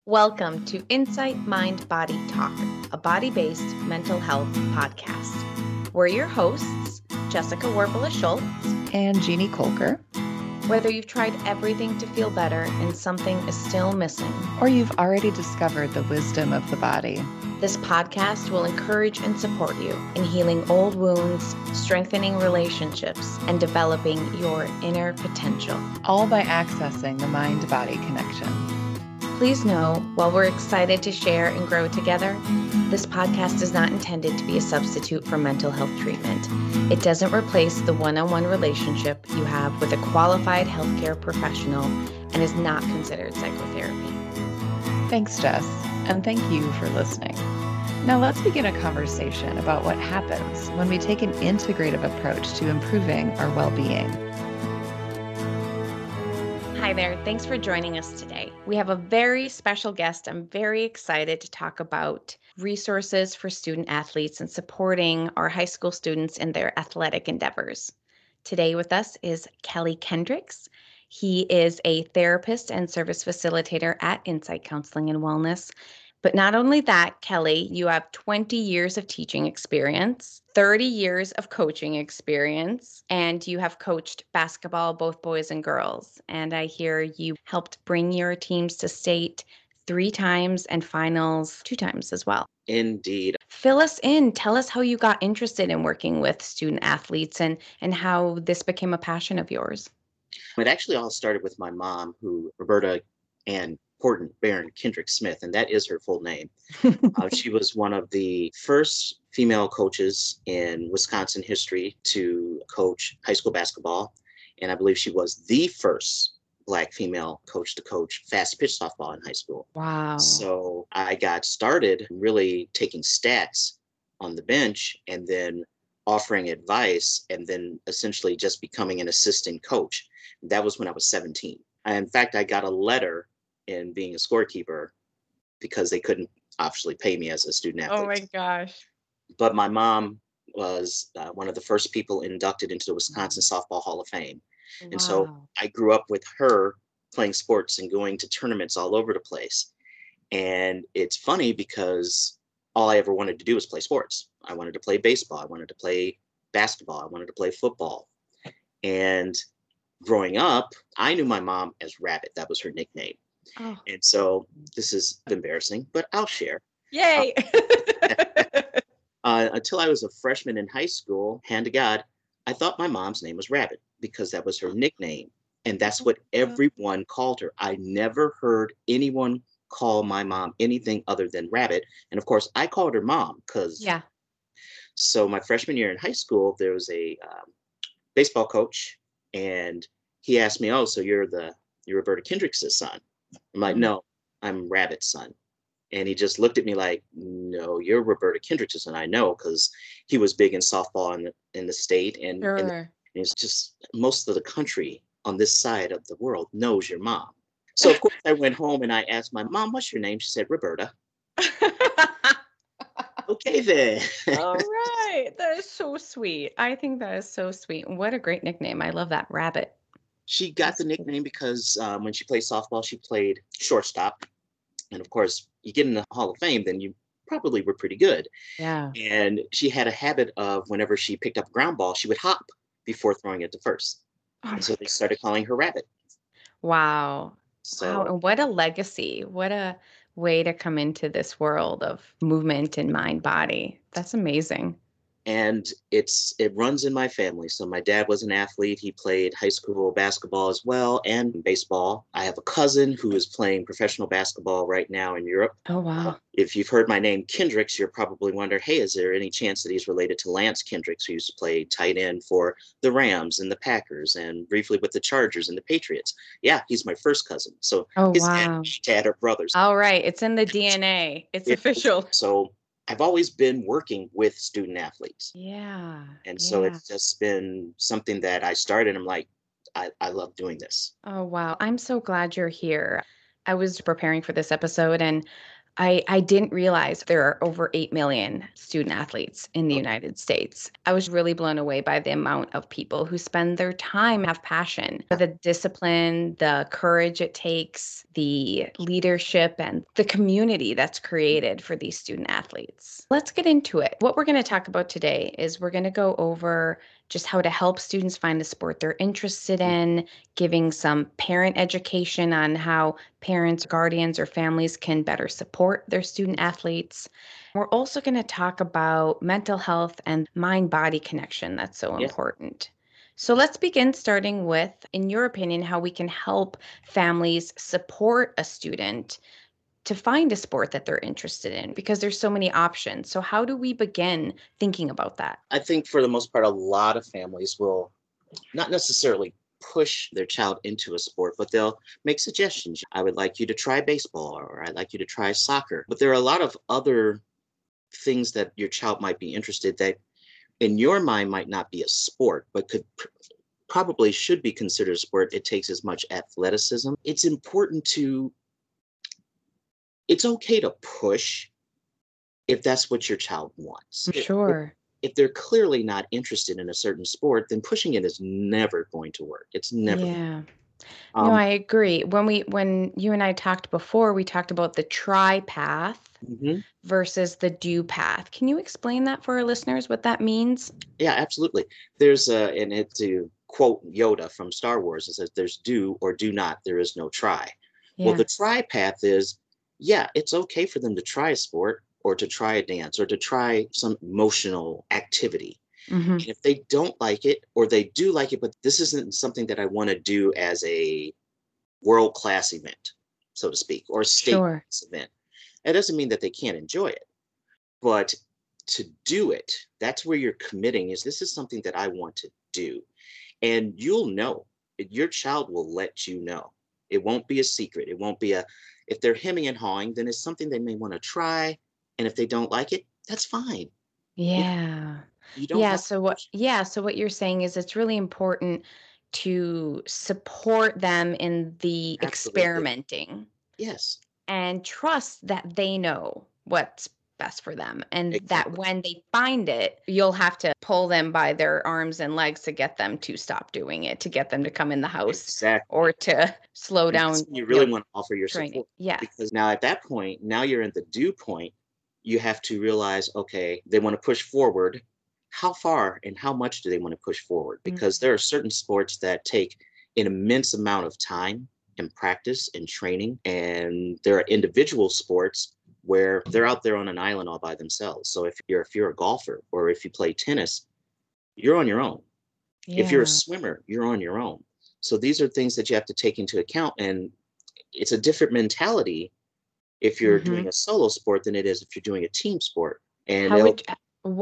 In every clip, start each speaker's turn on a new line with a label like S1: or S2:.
S1: Welcome to Insight Mind Body Talk, a body-based mental health podcast. We're your hosts, Jessica Warpala-Schultz
S2: and Jeannie Kolker.
S1: Whether you've tried everything to feel better and something is still missing,
S2: or you've already discovered the wisdom of the body,
S1: this podcast will encourage and support you in healing old wounds, strengthening relationships, and developing your inner potential.
S2: All by accessing the mind-body connection.
S1: Please know, while we're excited to share and grow together, this podcast is not intended to be a substitute for mental health treatment. It doesn't replace the one-on-one relationship you have with a qualified healthcare professional and is not considered psychotherapy.
S2: Thanks, Jess, and thank you for listening. Now let's begin a conversation about what happens when we take an integrative approach to improving our well-being.
S1: Hi there. Thanks for joining us today. We have a very special guest. I'm very excited to talk about resources for student athletes and supporting our high school students in their athletic endeavors. Today with us is Kelly Kendricks. He is a therapist and service facilitator at Insight Counseling and Wellness. But not only that, Kelly, you have 20 years of teaching experience, 30 years of coaching experience, and you have coached basketball, both boys and girls. And I hear you helped bring your teams to state 3 times and finals 2 times as well.
S3: Indeed.
S1: Fill us in. Tell us how you got interested in working with student athletes and how this became a passion of yours.
S3: It actually all started with my mom, Roberta Ann Horton Barron Kendrick Smith, and that is her full name. She was one of the first female coaches in Wisconsin history to coach high school basketball. And I believe she was the first Black female coach to coach fast pitch softball in high school.
S1: Wow.
S3: So I got started really taking stats on the bench and then offering advice and then essentially just becoming an assistant coach. That was when I was 17. In fact, I got a letter in being a scorekeeper because they couldn't obviously pay me as a student athlete.
S1: Oh my gosh.
S3: But my mom was one of the first people inducted into the Wisconsin Softball Hall of Fame.
S1: Wow.
S3: And so I grew up with her playing sports and going to tournaments all over the place. And it's funny because all I ever wanted to do was play sports. I wanted to play baseball. I wanted to play basketball. I wanted to play football. And growing up, I knew my mom as Rabbit. That was her nickname.
S1: Oh.
S3: And so this is embarrassing, but I'll share.
S1: Yay!
S3: Until I was a freshman in high school, hand to God, I thought my mom's name was Rabbit because that was her nickname. And that's what everyone called her. I never heard anyone call my mom anything other than Rabbit. And of course, I called her mom because. Yeah. So my freshman year in high school, there was a baseball coach, and he asked me, "Oh, so you're Roberta Kendricks' son?" I'm like, "No, I'm Rabbit's son." And he just looked at me like, "No, you're Roberta Kendricks' son." I know, because he was big in softball in the state. And,
S1: sure.
S3: and it's just most of the country on this side of the world knows your mom. So of course I went home and I asked my mom, "What's your name?" She said, "Roberta." Okay then.
S1: All right. That is so sweet. I think that is so sweet. What a great nickname. I love that, Rabbit.
S3: She got the nickname because when she played softball, she played shortstop. And of course, you get in the Hall of Fame, then you probably were pretty good.
S1: Yeah.
S3: And she had a habit of whenever she picked up a ground ball, she would hop before throwing it to first. And so they started calling her Rabbit.
S1: Wow.
S3: So,
S1: wow. And what a legacy. What a way to come into this world of movement and mind body. That's amazing.
S3: And it runs in my family. So my dad was an athlete. He played high school basketball as well and baseball. I have a cousin who is playing professional basketball right now in Europe.
S1: Oh, wow.
S3: If you've heard my name, Kendricks, you're probably wondering, hey, is there any chance that he's related to Lance Kendricks, who used to play tight end for the Rams and the Packers and briefly with the Chargers and the Patriots? Yeah, he's my first cousin. So his dad are brothers.
S1: All right. It's in the DNA. It's official.
S3: So I've always been working with student athletes.
S1: Yeah.
S3: And so it's just been something that I started. I'm like, I love doing this.
S1: Oh, wow. I'm so glad you're here. I was preparing for this episode and I didn't realize there are over 8 million student athletes in the United States. I was really blown away by the amount of people who spend their time, have passion, the discipline, the courage it takes, the leadership, and the community that's created for these student athletes. Let's get into it. What we're going to talk about today is we're going to go over just how to help students find a sport they're interested in, giving some parent education on how parents, guardians, or families can better support their student athletes. We're also going to talk about mental health and mind-body connection that's so
S3: Yes.
S1: important. So let's begin starting with, in your opinion, how we can help families support a student to find a sport that they're interested in, because there's so many options. So how do we begin thinking about that?
S3: I think for the most part, a lot of families will not necessarily push their child into a sport, but they'll make suggestions. I would like you to try baseball, or I'd like you to try soccer. But there are a lot of other things that your child might be interested that in your mind might not be a sport, but probably should be considered a sport. It takes as much athleticism. It's important it's okay to push if that's what your child wants.
S1: Sure.
S3: If they're clearly not interested in a certain sport, then pushing it is never going to work. It's never.
S1: Yeah. No,
S3: Um,
S1: I agree. When you and I talked before, we talked about the try path
S3: mhm.
S1: versus the do path. Can you explain that for our listeners, what that means?
S3: Yeah, absolutely. There's and it to quote Yoda from Star Wars, it says there's do or do not, there is no try. Well,
S1: Yeah.
S3: the try path is, yeah, it's okay for them to try a sport or to try a dance or to try some emotional activity.
S1: Hmm.
S3: And if they don't like it, or they do like it, but this isn't something that I want to do as a world class event, so to speak, or a state
S1: Sure.
S3: event, that doesn't mean that they can't enjoy it. But to do it, that's where you're committing is this is something that I want to do. And you'll know, your child will let you know. It won't be a secret. It won't be if they're hemming and hawing, then it's something they may want to try. And if they don't like it, that's fine. You know,
S1: Yeah.
S3: you don't
S1: Yeah.
S3: have to
S1: So
S3: push.
S1: what you're saying is it's really important to support them in the
S3: Absolutely.
S1: experimenting
S3: Yes,
S1: and trust that they know what's best for them, and that
S3: exactly.
S1: when they find it, you'll have to pull them by their arms and legs to get them to stop doing it, to get them to come in the house
S3: Exactly.
S1: or to slow
S3: And that's
S1: down,
S3: when you really want to offer your
S1: training.
S3: support.
S1: Yeah.
S3: Because now at that point, now you're in the due point, you have to realize, okay, they want to push forward. How far and how much do they want to push forward? Because there are certain sports that take an immense amount of time and practice and training. And there are individual sports where they're out there on an island all by themselves. So if you're a golfer or if you play tennis, you're on your own. If you're a
S1: Yeah.
S3: swimmer, you're on your own. So these are things that you have to take into account. And it's a different mentality if you're
S1: Hmm.
S3: doing a solo sport than it is if you're doing a team sport. And
S1: How
S3: it'll
S1: would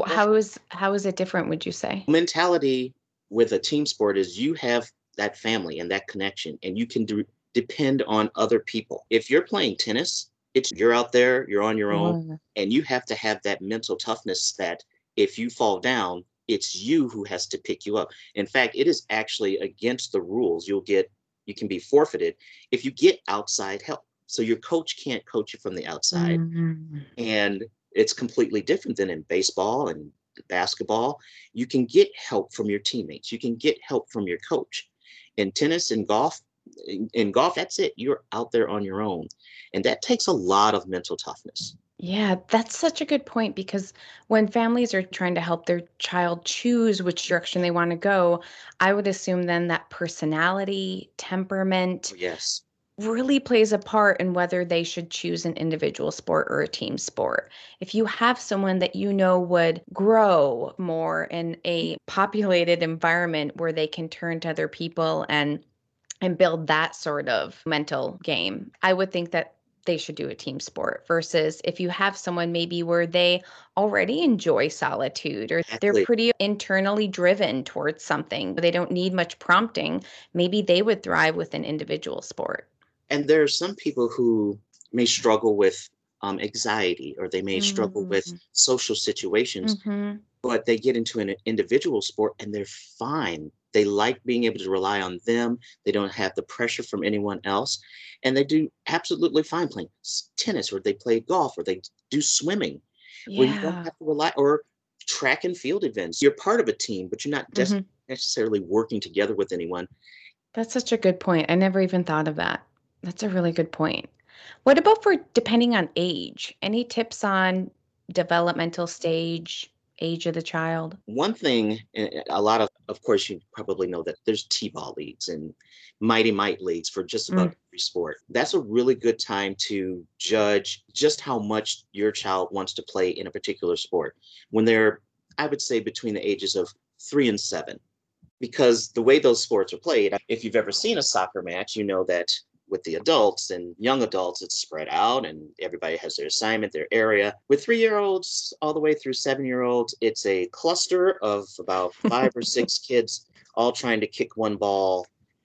S1: how is it different, would you say?
S3: mentality with a team sport is you have that family and that connection, and you can depend on other people. If you're playing tennis, it's you're out there, you're on your own,
S1: Sure.
S3: and you have to have that mental toughness that if you fall down, it's you who has to pick you up. In fact, it is actually against the rules. You can be forfeited if you get outside help. So your coach can't coach you from the outside.
S1: Mhm.
S3: And it's completely different than in baseball and basketball. You can get help from your teammates. You can get help from your coach. In tennis and golf, in golf, that's it. You're out there on your own. And that takes a lot of mental toughness.
S1: Yeah, that's such a good point, because when families are trying to help their child choose which direction they want to go, I would assume then that personality, temperament
S3: Yes,
S1: really plays a part in whether they should choose an individual sport or a team sport. If you have someone that you know would grow more in a populated environment where they can turn to other people and build that sort of mental game, I would think that they should do a team sport versus if you have someone maybe where they already enjoy solitude or they're
S3: exactly.
S1: pretty internally driven towards something, they don't need much prompting, maybe they would thrive with an individual sport.
S3: And there are some people who may struggle with anxiety, or they may struggle with
S1: Mm.
S3: social situations,
S1: Mhm.
S3: but they get into an individual sport and they're fine They like being able to rely on them. They don't have the pressure from anyone else. And they do absolutely fine playing tennis, or they play golf, or they do swimming, where you don't
S1: Yeah.
S3: have to rely, or track and field events. You're part of a team, but you're not
S1: Hmm.
S3: necessarily working together with anyone.
S1: That's such a good point. I never even thought of that. That's a really good point. What about for depending on age? Any tips on developmental stage, age of the child?
S3: One thing, a lot of course, you probably know that there's T-ball leagues and Mighty Might leagues for just
S1: Mm,
S3: about every sport. That's a really good time to judge just how much your child wants to play in a particular sport when they're, I would say, between the ages of 3 and 7. Because the way those sports are played, if you've ever seen a soccer match, you know that with the adults and young adults, it's spread out and everybody has their assignment, their area. With 3-year-olds all the way through 7-year-olds, it's a cluster of about 5 or 6 kids all trying to kick one ball.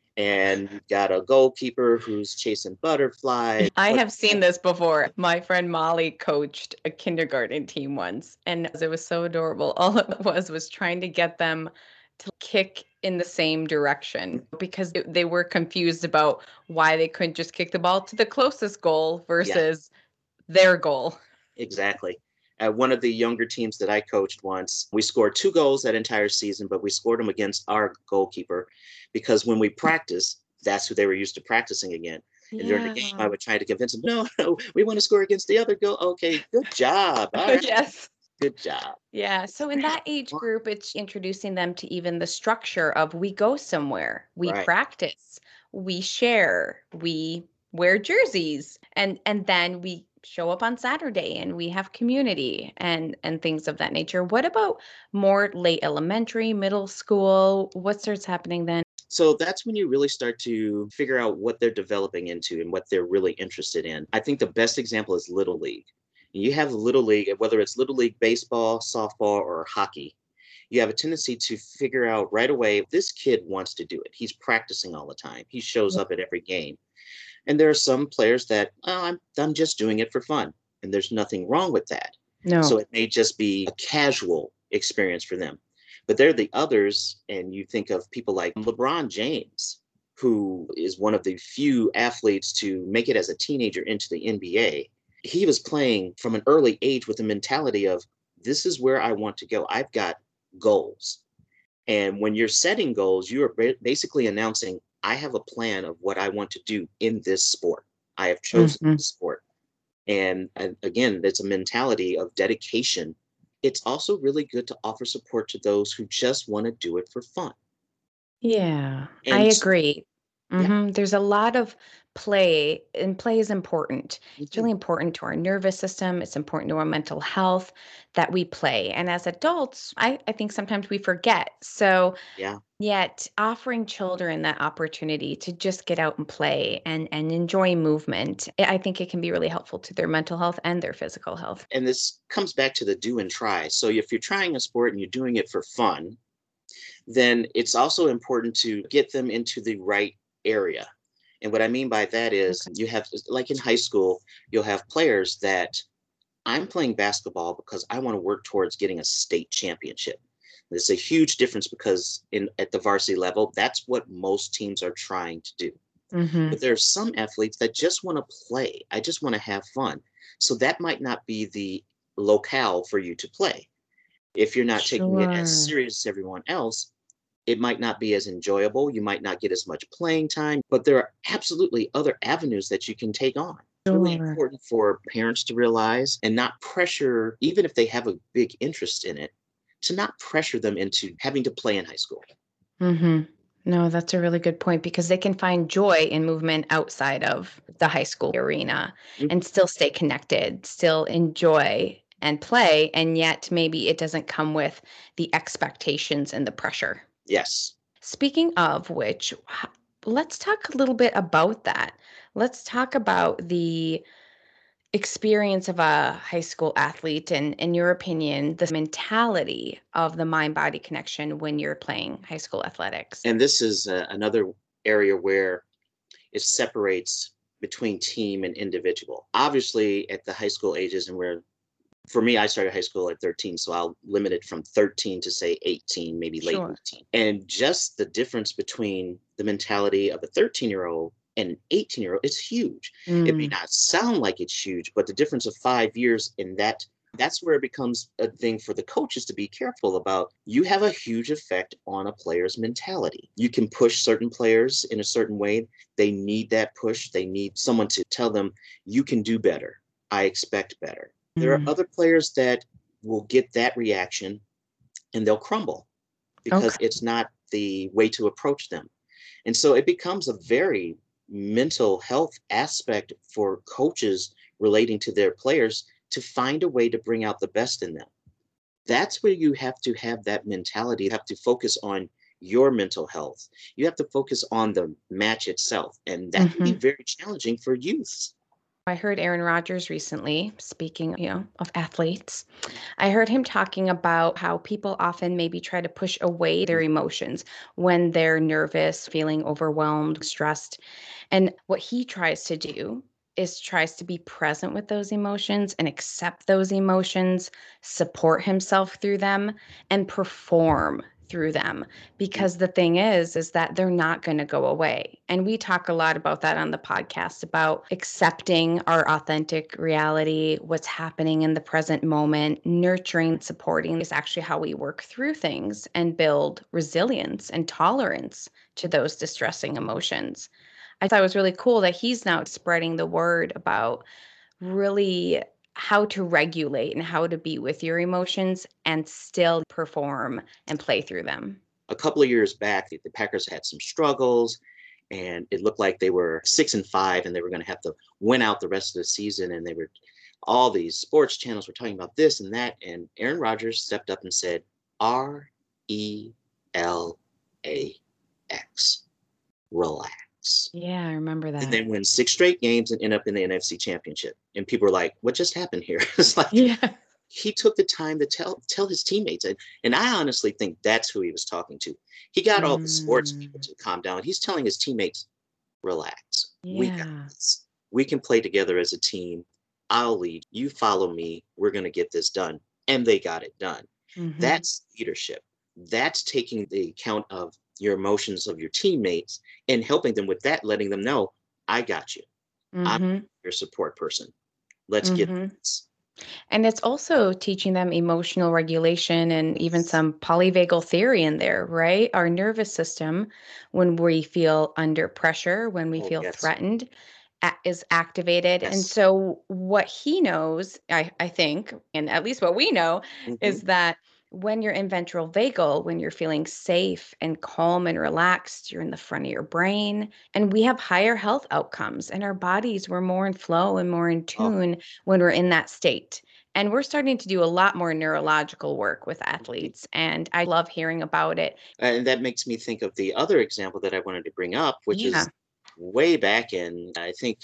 S3: And you've got a goalkeeper who's chasing butterflies.
S1: I have seen this before. My friend Molly coached a kindergarten team once, and it was so adorable. All it was trying to get them to kick in the same direction because they were confused about why they couldn't just kick the ball to the closest goal
S3: Yeah,
S1: versus their goal.
S3: exactly. At one of the younger teams that I coached once, we scored 2 goals that entire season, but we scored them against our goalkeeper because when we practiced, that's who they were used to practicing again. And during the game,
S1: Yeah.
S3: I would try to convince them, no, no, we want to score against the other goal. Okay, good job. All right,
S1: Yes.
S3: good job.
S1: Yeah. So in that age group, it's introducing them to even the structure of we go somewhere, we
S3: Right.
S1: practice, we share, we wear jerseys, and then we show up on Saturday and we have community and things of that nature. What about more late elementary, middle school? What starts happening then?
S3: So that's when you really start to figure out what they're developing into and what they're really interested in. I think the best example is Little League. You have Little League, whether it's Little League baseball, softball, or hockey, you have a tendency to figure out right away this kid wants to do it. He's practicing all the time. He shows up at every game. And there are some players that, oh, I'm just doing it for fun. And there's nothing wrong with that. So
S1: No.
S3: it may just be a casual experience for them. But there are the others, and you think of people like LeBron James, who is one of the few athletes to make it as a teenager into the NBA. He was playing from an early age with the mentality of, this is where I want to go. I've got goals. And when you're setting goals, you are basically announcing, I have a plan of what I want to do in this sport. I have chosen
S1: Mhm.
S3: this sport. And again, it's a mentality of dedication. It's also really good to offer support to those who just want to do it for fun.
S1: Yeah, I
S3: And
S1: agree.
S3: yeah,
S1: There's a lot of play, and play is important. It's
S3: mhm,
S1: really important to our nervous system. It's important to our mental health that we play. And as adults, I think sometimes we forget. So,
S3: yeah.
S1: yet offering children that opportunity to just get out and play and enjoy movement, I think it can be really helpful to their mental health and their physical health.
S3: And this comes back to the do and try. So if you're trying a sport and you're doing it for fun, then it's also important to get them into the right area. And what I mean by that is
S1: Okay.
S3: you have, like in high school, you'll have players that I'm playing basketball because I want to work towards getting a state championship. There's a huge difference because in at the varsity level, that's what most teams are trying to do.
S1: Mm-hmm.
S3: But there are some athletes that just want to play. I just want to have fun. So that might not be the locale for you to play. If you're not taking it as
S1: Sure.
S3: serious as everyone else, it might not be as enjoyable. You might not get as much playing time, but there are absolutely other avenues that you can take on. It's really
S1: Sure.
S3: important for parents to realize and not pressure, even if they have a big interest in it, to not pressure them into having to play in high school.
S1: Mm-hmm. No, that's a really good point because they can find joy in movement outside of the high school arena
S3: Mhm.
S1: and still stay connected, still enjoy and play. And yet maybe it doesn't come with the expectations and the pressure.
S3: Yes.
S1: Speaking of which, let's talk a little bit about that. Let's talk about the experience of a high school athlete and in your opinion the mentality of the mind body connection when you're playing high school athletics.
S3: And this is another area where it separates between team and individual. Obviously, at the high school ages and where For me, I started high school at 13, so I'll limit it from 13 to say 18, maybe late
S1: Sure.
S3: 18. And just the difference between the mentality of a 13-year-old and an 18-year-old, it's huge. It may
S1: Mm,
S3: not sound like it's huge, but the difference of 5 years in that's where it becomes a thing for the coaches to be careful about. You have a huge effect on a player's mentality. You can push certain players in a certain way. They need that push. They need someone to tell them, you can do better. I expect better. There are
S1: mm.
S3: other players that will get that reaction and they'll crumble because
S1: Okay.
S3: it's not the way to approach them. And so it becomes a very mental health aspect for coaches relating to their players to find a way to bring out the best in them. That's where you have to have that mentality. You have to focus on your mental health. You have to focus on the match itself. And that can be
S1: Mhm.
S3: very challenging for youths.
S1: I heard Aaron Rodgers recently, speaking, of athletes. I heard him talking about how people often maybe try to push away their emotions when they're nervous, feeling overwhelmed, stressed. And what he tries to do is tries to be present with those emotions and accept those emotions, support himself through them, and perform through them. Because the thing is that they're not going to go away. And we talk a lot about that on the podcast about accepting our authentic reality, what's happening in the present moment, nurturing, supporting is actually how we work through things and build resilience and tolerance to those distressing emotions. I thought it was really cool that he's now spreading the word about really how to regulate and how to be with your emotions and still perform and play through them.
S3: A couple of years back, the Packers had some struggles, and it looked like they were 6-5, and they were going to have to win out the rest of the season. And they were all these sports channels were talking about this and that, and Aaron Rodgers stepped up and said, RELAX, relax.
S1: Yeah, I remember
S3: And
S1: that.
S3: they win 6 straight games and end up in the NFC Championship. And people are like, "What just happened here?" It's like
S1: Yeah.
S3: he took the time to tell his teammates, and I honestly think that's who he was talking to. He got all the sports people
S1: Mm,
S3: to calm down. He's telling his teammates, relax, we got
S1: yeah.
S3: this, we can play together as a team. I'll lead, you follow me, we're going to get this done. And they got it done.
S1: Hmm.
S3: That's leadership. That's taking the account of your emotions of your teammates and helping them with that, letting them know, I got you, I'm
S1: Hmm.
S3: your support person, let's get
S1: Hmm.
S3: this.
S1: And it's also teaching them emotional regulation and even some polyvagal theory in there, right? Our nervous system, when we feel under pressure, when we
S3: Oh
S1: feel
S3: yes,
S1: threatened, is activated. And
S3: yes.
S1: so, what he knows, I think, and at least what we know,
S3: Hmm.
S1: is that when you're in ventral vagal, when you're feeling safe and calm and relaxed, you're in the front of your brain, and we have higher health outcomes, and our bodies were more in flow and more in
S3: Oh,
S1: tune when we're in that state. And we're starting to do a lot more neurological work with
S3: mhm.
S1: athletes, and I love hearing about it.
S3: And that makes me think of the other example that I wanted to bring up, which
S1: Yeah.
S3: is way back in, I think,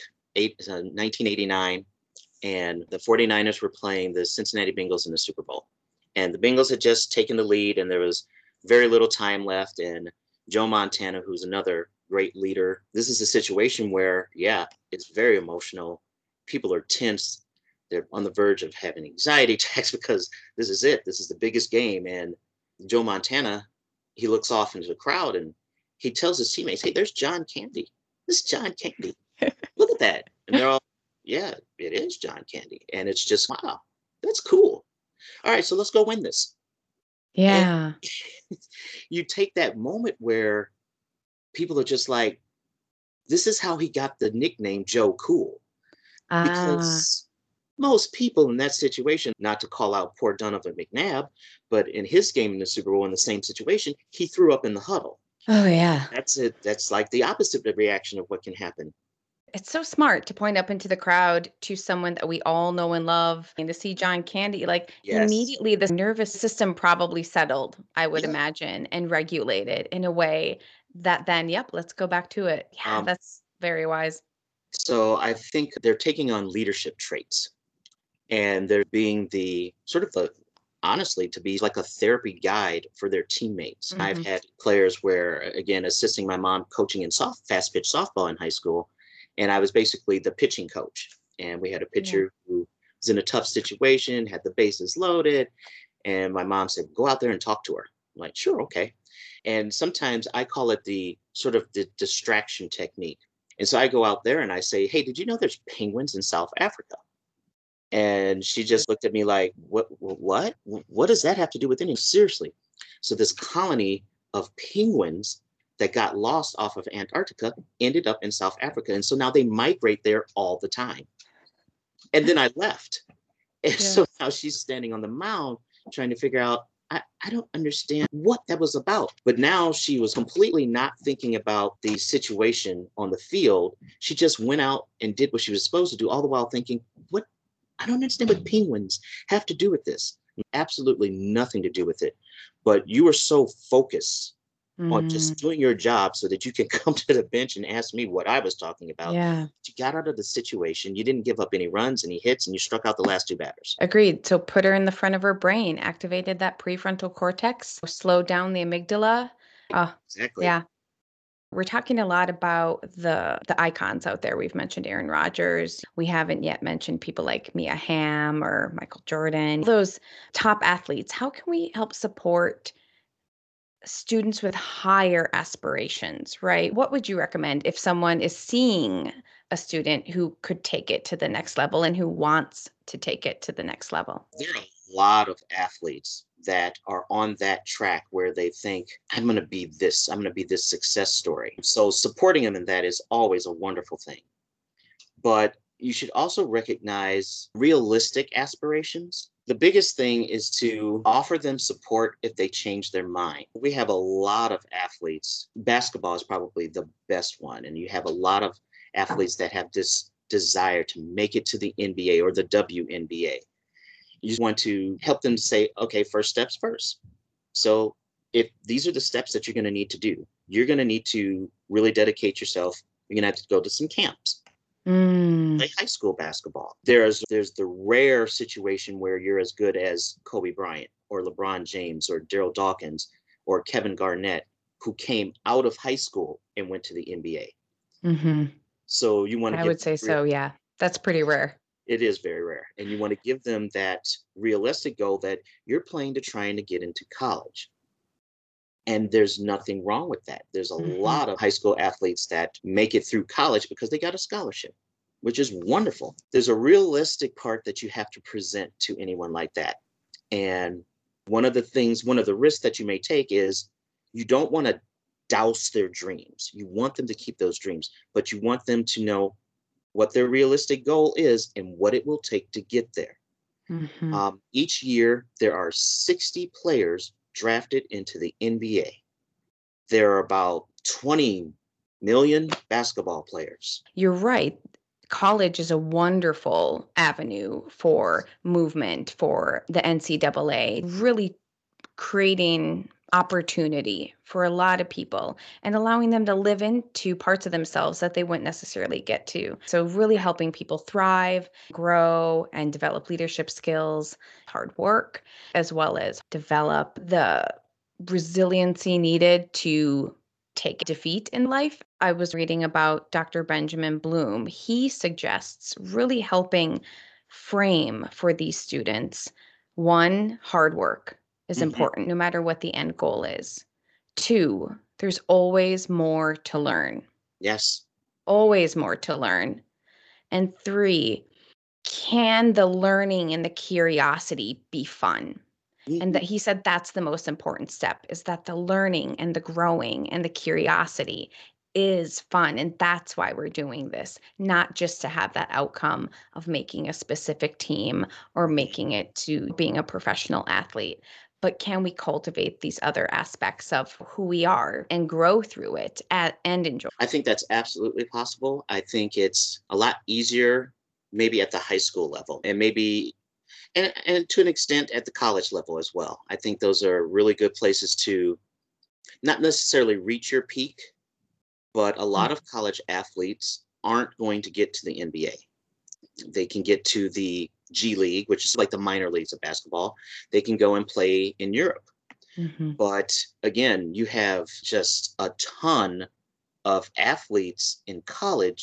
S3: 1989. And the 49ers were playing the Cincinnati Bengals in the Super Bowl. And the Bengals had just taken the lead, and there was very little time left. And Joe Montana, who's another great leader, this is a situation where, yeah, it's very emotional. People are tense. They're on the verge of having anxiety attacks because this is it. This is the biggest game. And Joe Montana, he looks off into the crowd and he tells his teammates, "Hey, there's John Candy. This is John Candy. Look at that." And they're all, "Yeah, it is John Candy." And it's just, wow, that's cool. All right, so let's go win this. And
S1: Yeah.
S3: you take that moment where people are just like, this is how he got the nickname Joe Cool.
S1: Ah.
S3: Because most people in that situation, not to call out poor Donovan McNabb, but in his game in the Super Bowl in the same situation, he threw up in the huddle.
S1: Oh, yeah.
S3: That's it. That's like the opposite reaction of what can happen.
S1: It's so smart to point up into the crowd to someone that we all know and love and to see John Candy. Like
S3: Yes.
S1: immediately, the nervous system probably settled, I would
S3: Yeah.
S1: imagine, and regulated in a way that then, yep, let's go back to it. Yeah,
S3: Um,
S1: that's very wise.
S3: so I think they're taking on leadership traits and they're being the sort of the honestly to be like a therapy guide for their teammates. I've
S1: Hmm.
S3: had players where again assisting my mom coaching in fast pitch softball in high school, and I was basically the pitching coach. And we had a
S1: Yeah.
S3: pitcher who was in a tough situation, had the bases loaded. And my mom said, go out there and talk to her. I'm like, sure, okay. And sometimes I call it the sort of the distraction technique. And so I go out there and I say, hey, did you know there's penguins in South Africa? And she just looked at me like, what does that have to do with anything? Seriously. So this colony of penguins that got lost off of Antarctica ended up in South Africa. And so now they migrate there all the time. And then I left. And so now she's standing on the mound trying to figure out, I don't understand what that was about. But now she was completely not thinking about the situation on the field. She just went out and did what she was supposed to do, all the while thinking, what? I don't understand what penguins have to do with this. Absolutely nothing to do with it. But you were so focused on just doing your job so that you can come to the bench and ask me what I was talking about.
S1: Yeah.
S3: You got out of the situation. You didn't give up any runs, any hits, and you struck out the last two batters.
S1: Agreed. So put her in the front of her brain, activated that prefrontal cortex, slowed down the amygdala.
S3: Exactly.
S1: Yeah. We're talking a lot about the icons out there. We've mentioned Aaron Rodgers. We haven't yet mentioned people like Mia Hamm or Michael Jordan, those top athletes. How can we help support students with higher aspirations, right? What would you recommend if someone is seeing a student who could take it to the next level and who wants to take it to the next level?
S3: There are a lot of athletes that are on that track where they think, I'm going to be this success story. So supporting them in that is always a wonderful thing. But you should also recognize realistic aspirations. The biggest thing is to offer them support if they change their mind. We have a lot of athletes. Basketball is probably the best one. And you have a lot of athletes that have this desire to make it to the NBA or the WNBA. You just want to help them say, okay, first steps first. So if these are the steps that you're going to need to do, you're going to need to really dedicate yourself. You're going to have to go to some camps. Play high school basketball. There's the rare situation where you're as good as Kobe Bryant or LeBron James or Daryl Dawkins or Kevin Garnett, who came out of high school and went to the NBA. So you want to
S1: I would say so, yeah. That's pretty rare.
S3: It is very rare. And you want to give them that realistic goal that you're playing to trying to get into college. And there's nothing wrong with that. There's a lot of high school athletes that make it through college because they got a scholarship, which is wonderful. There's a realistic part that you have to present to anyone like that. And one of the risks that you may take is you don't want to douse their dreams. You want them to keep those dreams, but you want them to know what their realistic goal is and what it will take to get there. Each year, there are 60 players drafted into the NBA. There are about 20 million basketball players.
S1: You're right. College is a wonderful avenue for movement for the NCAA, really creating opportunity for a lot of people and allowing them to live into parts of themselves that they wouldn't necessarily get to. So really helping people thrive, grow, and develop leadership skills, hard work, as well as develop the resiliency needed to take defeat in life. I was reading about Dr. Benjamin Bloom. He suggests really helping frame for these students, one, hard work is important, no matter what the end goal is. Two, there's always more to learn.
S3: Yes.
S1: Always more to learn. And three, can the learning and the curiosity be fun? And that he said that's the most important step, is that the learning and the growing and the curiosity is fun. And that's why we're doing this, not just to have that outcome of making a specific team or making it to being a professional athlete. But can we cultivate these other aspects of who we are and grow through it and enjoy?
S3: I think that's absolutely possible. I think it's a lot easier maybe at the high school level and maybe and to an extent at the college level as well. I think those are really good places to not necessarily reach your peak, but a lot of college athletes aren't going to get to the NBA. They can get to the G League, which is like the minor leagues of basketball. They can go and play in Europe. But again, you have just a ton of athletes in college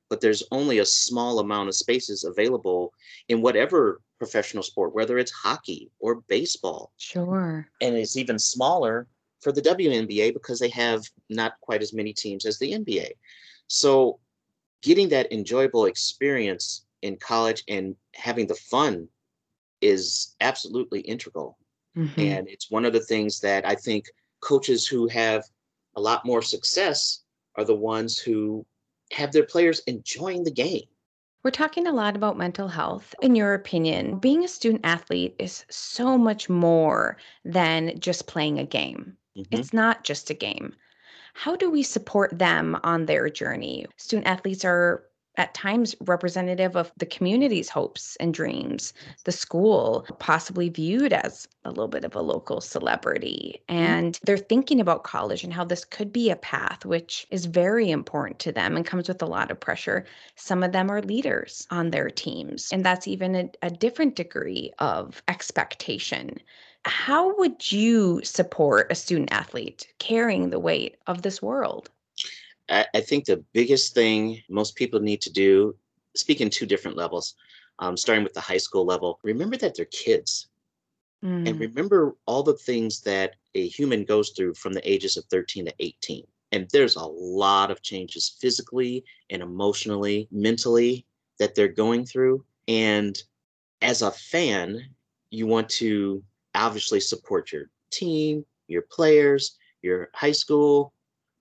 S3: but there's only a small amount of spaces available in whatever professional sport, whether it's hockey or baseball.
S1: Sure.
S3: And it's even smaller for the WNBA because they have not quite as many teams as the NBA. So getting that enjoyable experience in college and having the fun is absolutely integral.
S1: Hmm.
S3: And it's one of the things that I think coaches who have a lot more success are the ones who have their players enjoying the game.
S1: We're talking a lot about mental health. In your opinion, being a student athlete is so much more than just playing a game.
S3: Mhm.
S1: It's not just a game. How do we support them on their journey? Student athletes are at times representative of the community's hopes and dreams, the school possibly viewed as a little bit of a local celebrity. And they're thinking about college and how this could be a path, which is very important to them and comes with a lot of pressure. Some of them are leaders on their teams, and that's even a different degree of expectation. How would you support a student athlete carrying the weight of this world?
S3: I think the biggest thing most people need to do, speak in two different levels, starting with the high school level, remember that they're kids and
S1: Mm,
S3: remember all the things that a human goes through from the ages of 13 to 18. And there's a lot of changes physically and emotionally, mentally that they're going through. And as a fan, you want to obviously support your team, your players, your high school,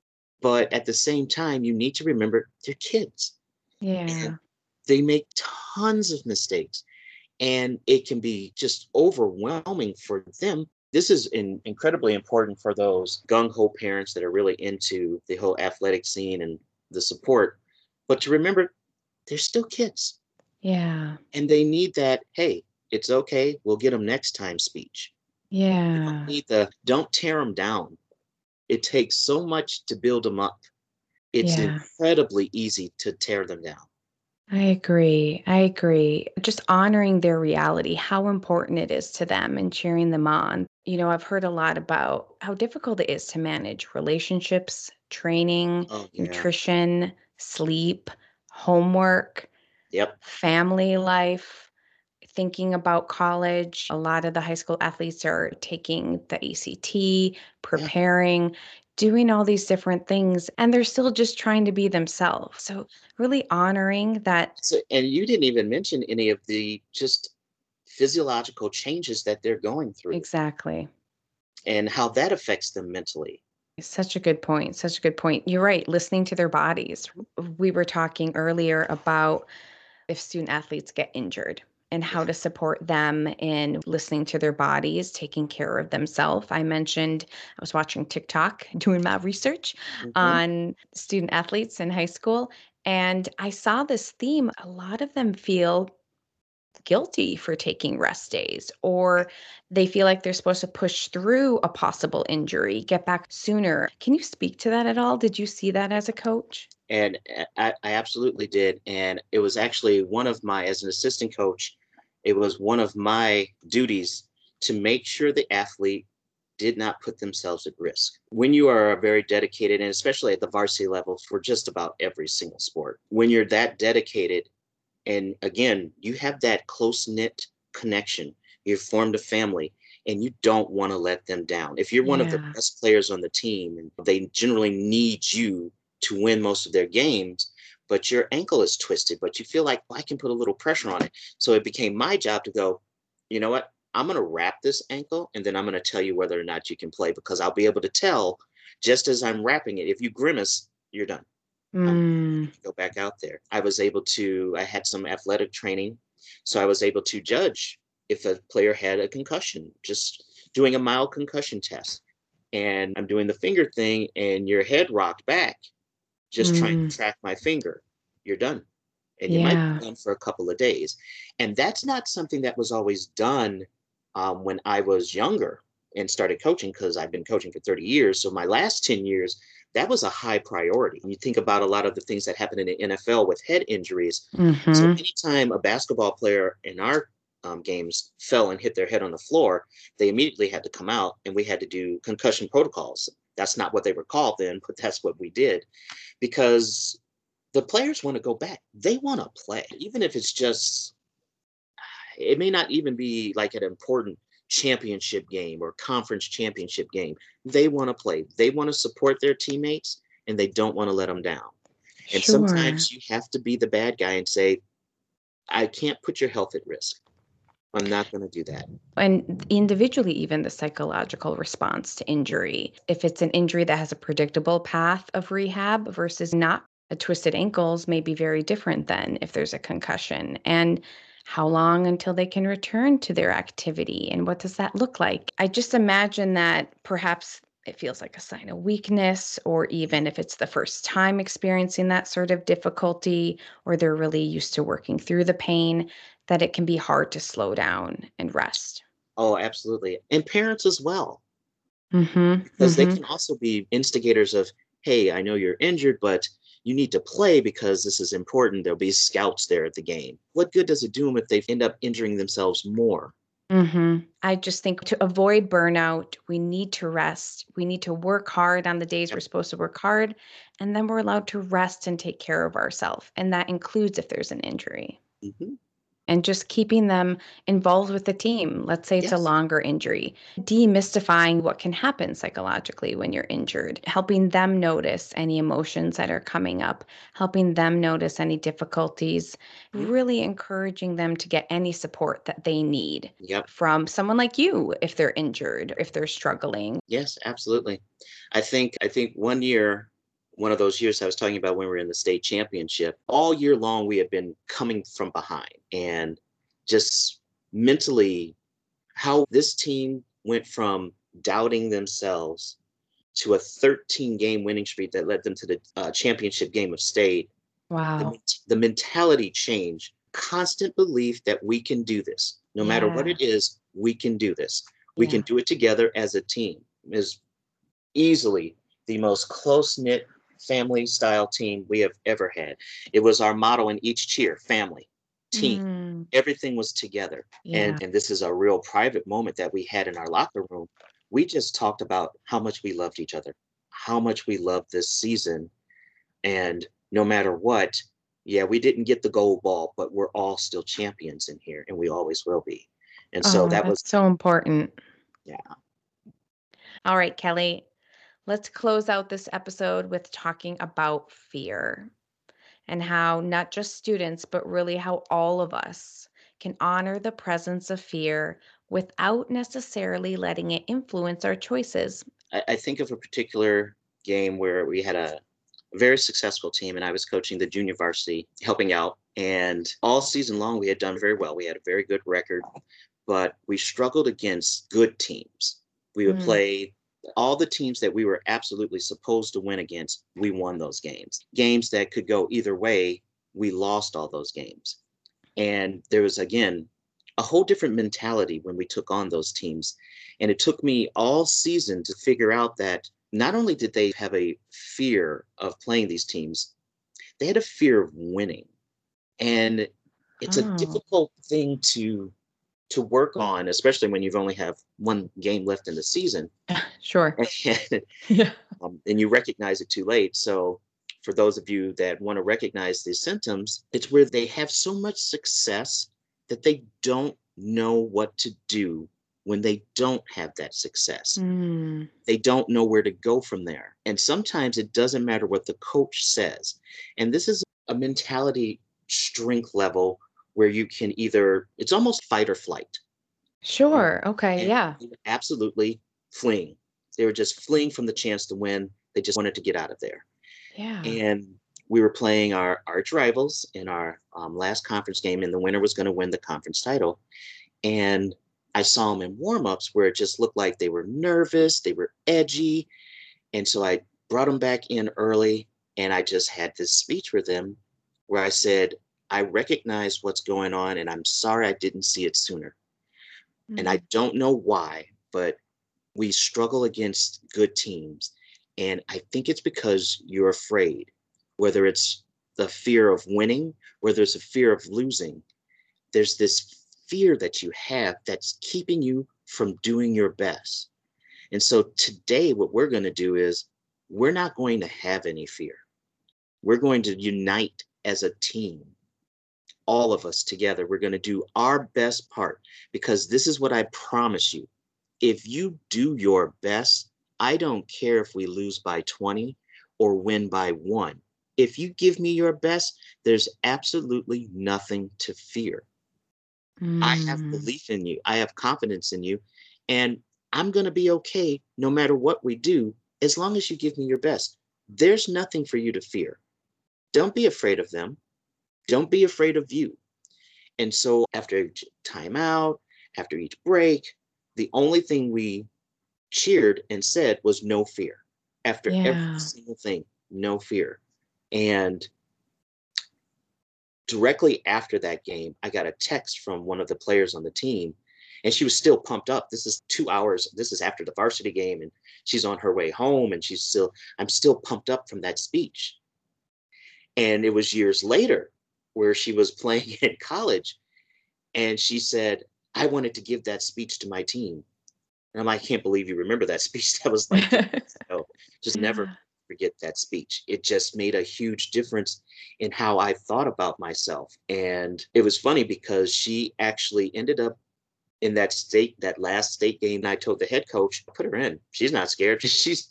S3: but at the same time, you need to remember they're kids and
S1: yeah.
S3: they make tons of mistakes and it can be just overwhelming for them. This is incredibly important for those gung ho parents that are really into the whole athletic scene and the support. But to remember, they're still kids
S1: Yeah.
S3: and they need that, hey, it's okay, we'll get them next time speech. They don't
S1: Yeah.
S3: need the don't tear them down. It takes so much to build them up. It's
S1: Yeah.
S3: incredibly easy to tear them down.
S1: I agree. I agree. Just honoring their reality, how important it is to them and cheering them on. I've heard a lot about how difficult it is to manage relationships, training,
S3: Oh, yeah.
S1: nutrition, sleep, homework,
S3: Yep.
S1: family life, thinking about college. A lot of the high school athletes are taking the ACT,
S3: Yeah.
S1: preparing, doing all these different things, and they're still just trying to be themselves. So, really honoring that.
S3: So, and you didn't even mention any of the just physiological changes that they're going through
S1: Exactly.
S3: and how that affects them mentally.
S1: Such a good point. Such a good point. You're right. Listening to their bodies. We were talking earlier about if student athletes get injured and how
S3: Yeah.
S1: to support them in listening to their bodies, taking care of themselves. I mentioned I was watching TikTok, doing my research
S3: Hmm.
S1: on student athletes in high school, and I saw this theme. A lot of them feel guilty for taking rest days, or they feel like they're supposed to push through a possible injury, get back sooner. Can you speak to that at all? Did you see that as a coach?
S3: And I absolutely did. And it was actually one of my, as an assistant coach, it was one of my duties to make sure the athlete did not put themselves at risk. When you are a very dedicated, and especially at the varsity level for just about every single sport, when you're that dedicated, and again, you have that close knit connection, you've formed a family, and you don't want to let them down. If you're one of the
S1: Yeah.
S3: best players on the team and they generally need you to win most of their games, but your ankle is twisted, but you feel like, well, I can put a little pressure on it. So it became my job to go, you know what? I'm going to wrap this ankle and then I'm going to tell you whether or not you can play because I'll be able to tell just as I'm wrapping it. If you grimace, you're done.
S1: Mm,
S3: Go back out there. I had some athletic training, so I was able to judge if a player had a concussion, just doing a mild concussion test. And I'm doing the finger thing, and your head rocked back, just trying to
S1: mm,
S3: track my finger. You're done. And you might
S1: yeah.
S3: be done for a couple of days. And that's not something that was always done when I was younger and started coaching because I've been coaching for 30 years. So my last 10 years, that was a high priority. You think about a lot of the things that happen in the NFL with head injuries. So
S1: Mm-hmm.
S3: anytime a basketball player in our games fell and hit their head on the floor, they immediately had to come out and we had to do concussion protocols. That's not what they were called then, but that's what we did because The players want to go back. They want to play, even if it's just, it may not even be like an important championship game or conference championship game. They want to play. They want to support their teammates and they don't want to let them down. And
S1: Sure.
S3: sometimes you have to be the bad guy and say, I can't put your health at risk. I'm not going to do that.
S1: And individually, even the psychological response to injury. If it's an injury that has a predictable path of rehab versus not, a twisted ankles may be very different than if there's a concussion. And how long until they can return to their activity? And what does that look like? I just imagine that perhaps it feels like a sign of weakness, or
S3: Yeah.
S1: even if it's the first time experiencing that sort of difficulty, or they're really used to working through the pain, that it can be hard to slow down and rest.
S3: Oh, absolutely. And parents as well,
S1: Mhm,
S3: because they
S1: mhm.
S3: can also be instigators of, hey, I know you're injured, but you need to play because this is important. There'll be scouts there at the game. What good does it do them if they end up injuring themselves more?
S1: Mhm. I just think to avoid burnout, we need to rest. We need to work hard on the days we're
S3: Yep.
S1: supposed to work hard, and then we're allowed to rest and take care of ourselves, and that includes if there's an injury.
S3: Hmm.
S1: And just keeping them involved with the team. Let's say it's a
S3: Yes.
S1: longer injury, demystifying what can happen psychologically when you're injured, helping them notice any emotions that are coming up, helping them notice any difficulties,
S3: Mhm.
S1: really encouraging them to get any support that they need
S3: Yep.
S1: from someone like you if they're injured, if they're struggling.
S3: Yes, absolutely. I think one year, one of those years I was talking about when we were in the state championship, all year long we had been coming from behind and just mentally how this team went from doubting themselves to a 13 game winning streak that led them to the championship game of state.
S1: Wow.
S3: The mentality change, constant belief that we can do this. No matter what
S1: Yeah.
S3: it is, we can do this. We can
S1: Yeah.
S3: do it together as a team. Is easily the most close knit family style team we have ever had. It was our motto in each cheer: family, team.
S1: Mm,
S3: Everything was together. And,
S1: yeah.
S3: and this is a real private moment that we had in our locker room. We just talked about how much we loved each other, how much we loved this season. And no matter what, yeah, we didn't get the gold ball, but we're all still champions in here and we always will be. And so
S1: Oh,
S3: that was,
S1: that's so important.
S3: yeah.
S1: All right, Kelly, let's close out this episode with talking about fear and how not just students, but really how all of us can honor the presence of fear without necessarily letting it influence our choices.
S3: I think of a particular game where we had a very successful team and I was coaching the junior varsity, helping out. And all season long, we had done very well. We had a very good record, but we struggled against good teams. We would
S1: Mm.
S3: play all the teams that we were absolutely supposed to win against. We won those games. Games that could go either way, we lost all those games. And there was, again, a whole different mentality when we took on those teams. And it took me all season to figure out that not only did they have a fear of playing these teams, they had a fear of winning. And it's a
S1: Oh,
S3: difficult thing to work on, especially when you've only have one game left in the season.
S1: sure.
S3: And,
S1: Yeah.
S3: and you recognize it too late. So for those of you that want to recognize these symptoms, it's where they have so much success that they don't know what to do when they don't have that success.
S1: Mm.
S3: They don't know where to go from there. And sometimes it doesn't matter what the coach says. And this is a mentality strength level where you can either, it's almost fight or flight. And,
S1: Sure. Okay.
S3: and
S1: Yeah.
S3: they were absolutely fleeing. They were just fleeing from the chance to win. They just wanted to get out of there.
S1: Yeah.
S3: And we were playing our arch rivals in our last conference game, and the winner was going to win the conference title. And I saw them in warmups where it just looked like they were nervous, they were edgy. And so I brought them back in early, and I just had this speech with them where I said, I recognize what's going on, and I'm sorry I didn't see it sooner. And I
S1: Mm.
S3: don't know why, but we struggle against good teams. And I think it's because you're afraid, whether it's the fear of winning, whether it's a fear of losing. There's this fear that you have that's keeping you from doing your best. And so today, what we're going to do is we're not going to have any fear. We're going to unite as a team, all of us together. We're going to do our best part, because this is what I promise you. If you do your best, I don't care if we lose by 20 or win by 1. If you give me your best, there's absolutely nothing to fear. I have belief in you. I have confidence in you. And I'm going to be okay no matter what we do, as long as you give me your best. There's nothing for you to fear. Don't be afraid of them. Don't be afraid of you. And so after each timeout, after each break, the only thing we cheered and said was no fear. After every single thing, no fear. And directly after that game, I got a text from one of the players on the team, and she was still pumped up. This is 2 hours. This is after the varsity game, and she's on her way home, and I'm still pumped up from that speech. And it was years later where she was playing in college, and she said, I wanted to give that speech to my team. And I'm like, I can't believe you remember that speech. That was like, just never forget that speech. It just made a huge difference in how I thought about myself. And it was funny because she actually ended up in that last state game. And I told the head coach, put her in. She's not scared.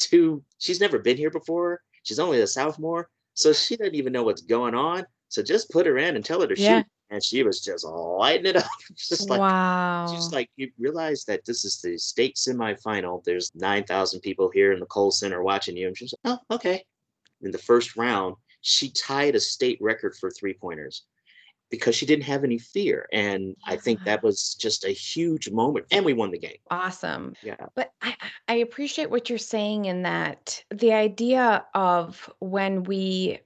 S3: She's never been here before. She's only a sophomore. So she doesn't even know what's going on. So just put her in and tell her to shoot. And she was just lighting it up. Just like,
S1: wow.
S3: Just like, you realize that this is the state semifinal. There's 9,000 people here in the Kohl Center watching you. And she's like, oh, okay. In the first round, she tied a state record for 3-pointers because she didn't have any fear. And I think that was just a huge moment. And we won the game.
S1: Awesome.
S3: Yeah.
S1: But I appreciate what you're saying in that the idea of when we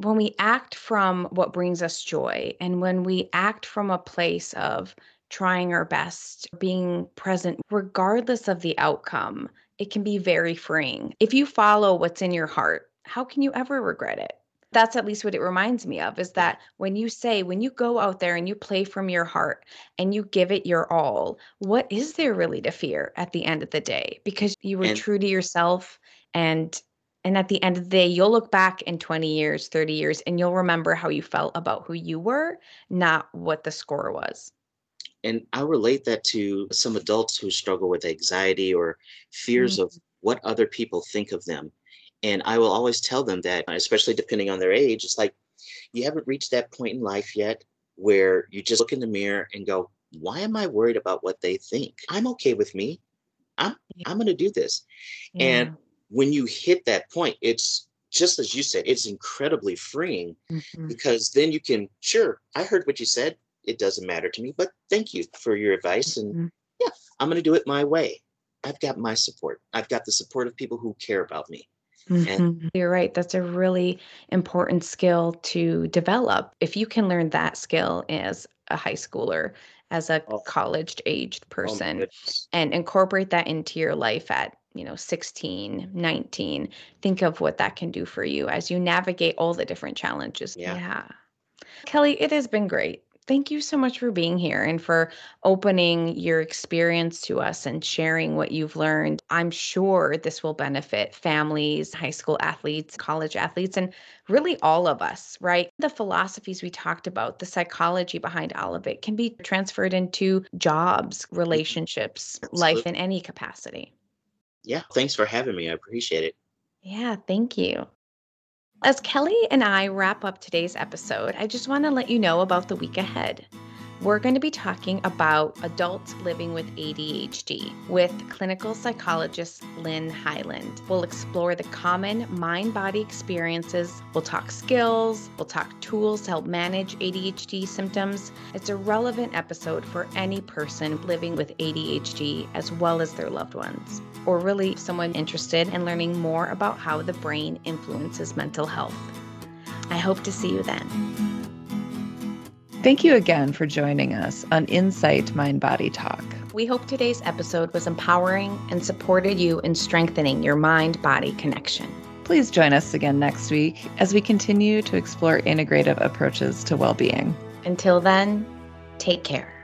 S1: act from what brings us joy, and when we act from a place of trying our best, being present, regardless of the outcome, it can be very freeing. If you follow what's in your heart, how can you ever regret it? That's at least what it reminds me of, is that when you go out there and you play from your heart and you give it your all, what is there really to fear at the end of the day? Because you were true to yourself, and at the end of the day, you'll look back in 20 years, 30 years, and you'll remember how you felt about who you were, not what the score was.
S3: And I relate that to some adults who struggle with anxiety or fears of what other people think of them. And I will always tell them that, especially depending on their age, it's like, you haven't reached that point in life yet where you just look in the mirror and go, why am I worried about what they think? I'm okay with me. I'm going to do this. And when you hit that point, it's just as you said, it's incredibly freeing, because then you can, sure, I heard what you said. It doesn't matter to me, but thank you for your advice. And I'm going to do it my way. I've got my support. I've got the support of people who care about me. And
S1: you're right. That's a really important skill to develop. If you can learn that skill as a high schooler, as a college-aged person, and incorporate that into your life at 16, 19, think of what that can do for you as you navigate all the different challenges. Yeah. Kelly, it has been great. Thank you so much for being here and for opening your experience to us and sharing what you've learned. I'm sure this will benefit families, high school athletes, college athletes, and really all of us, right? The philosophies we talked about, the psychology behind all of it, can be transferred into jobs, relationships, life in any capacity.
S3: Yeah, thanks for having me. I appreciate it.
S1: Yeah, thank you. As Kelly and I wrap up today's episode, I just want to let you know about the week ahead. We're going to be talking about adults living with ADHD with clinical psychologist Lynn Highland. We'll explore the common mind-body experiences. We'll talk skills. We'll talk tools to help manage ADHD symptoms. It's a relevant episode for any person living with ADHD as well as their loved ones, or really someone interested in learning more about how the brain influences mental health. I hope to see you then.
S2: Thank you again for joining us on Insight Mind Body Talk.
S1: We hope today's episode was empowering and supported you in strengthening your mind-body connection.
S2: Please join us again next week as we continue to explore integrative approaches to well-being.
S1: Until then, take care.